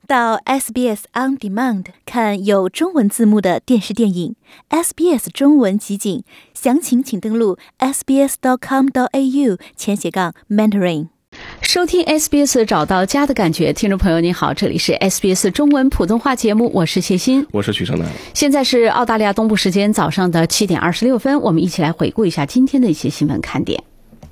到 SBS On Demand 看有中文字幕的电视电影 SBS 中文集锦，详情请登录 sbs.com.au/Mandarin。 收听 SBS 找到家的感觉，听众朋友您好，这里是 SBS 中文普通话节目，我是谢欣， 我是许胜男。 现在是澳大利亚东部时间早上的7点26分，我们一起来回顾一下今天的一些新闻看点。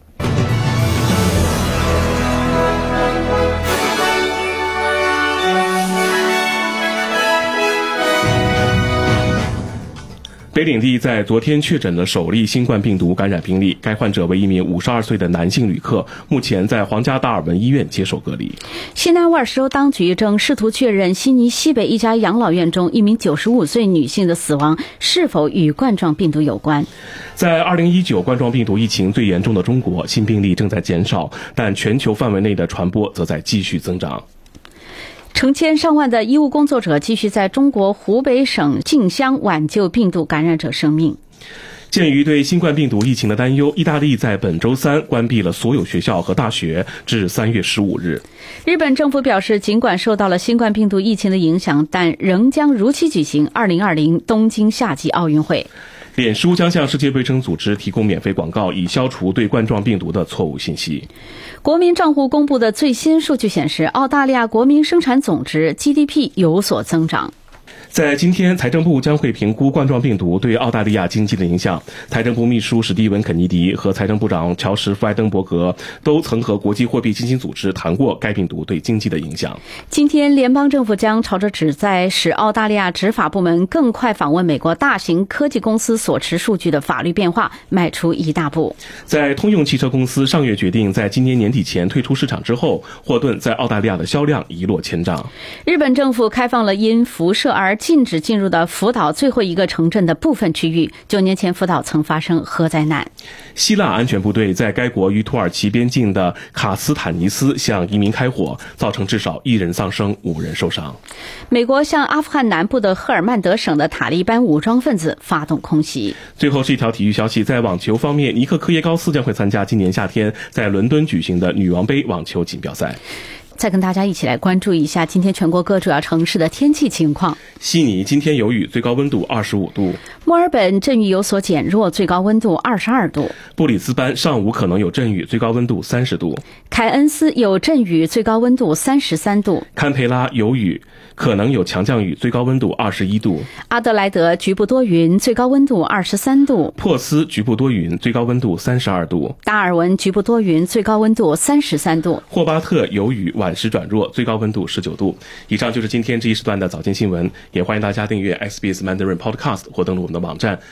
北领地在昨天确诊了首例新冠病毒感染病例，该患者为一名52岁的男性旅客，目前在皇家达尔文医院接受隔离。 新南威尔士州当局正试图确认悉尼西北一家养老院中一名95岁女性的死亡是否与冠状病毒有关。 在2019冠状病毒疫情最严重的中国，新病例正在减少，但全球范围内的传播则在继续增长。 成千上万的医务工作者继续在中国湖北省静乡挽救病毒感染者生命。 鉴于对新冠病毒疫情的担忧，意大利在本周三关闭了所有学校和大学，至3月15日。 日本政府表示，尽管受到了新冠病毒疫情的影响，但仍将如期举行2020东京夏季奥运会。 脸书将向世界卫生组织提供免费广告，以消除对冠状病毒的错误信息。 国民账户公布的最新数据显示，澳大利亚国民生产总值 GDP 有所增长。 在今天，财政部将会评估冠状病毒对澳大利亚经济的影响。财政部秘书史蒂文·肯尼迪和财政部长乔什·弗莱登伯格都曾和国际货币基金组织谈过该病毒对经济的影响。 今天，联邦政府将朝着旨在使澳大利亚执法部门更快访问美国大型科技公司所持数据的法律变化迈出一大步。 在通用汽车公司上月决定在今年年底前退出市场之后，霍顿在澳大利亚的销量一落千丈。 日本政府开放了因辐射而禁止进入的福岛最后一个城镇的部分区域。9年前，福岛曾发生核灾难。 希腊安全部队在该国与土耳其边境的卡斯坦尼斯向移民开火，造成至少1人丧生，5人受伤。 美国向阿富汗南部的赫尔曼德省的塔利班武装分子发动空袭。 最后是一条体育消息，在网球方面，尼克·科耶高斯将会参加今年夏天在伦敦举行的女王杯网球锦标赛。 再跟大家一起来关注一下今天全国各主要城市的天气情况。 悉尼今天有雨，最高温度25度。 墨尔本阵雨有所减弱，最高温度22度。 布里斯班上午可能有阵雨，最高温度30度。 凯恩斯有阵雨，最高温度33度。 堪培拉有雨，可能有强降雨，最高温度21度。 阿德莱德局部多云，最高温度23度。 珀斯局部多云，最高温度32度。 达尔文局部多云，最高温度33度。 霍巴特有雨，晚时转弱，最高温度19度。以上就是今天这一时段的早间新闻，也欢迎大家订阅 SBS Mandarin Podcast 或登录我们的网站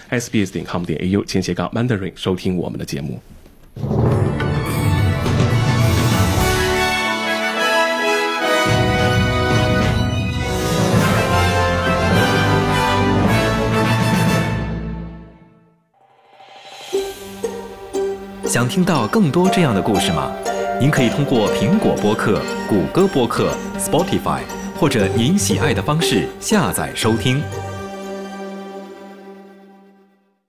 sbs.com.au/Mandarin 收听我们的节目。 想听到更多这样的故事吗？您可以通过苹果播客、谷歌播客、Spotify 或者您喜爱的方式下载收听。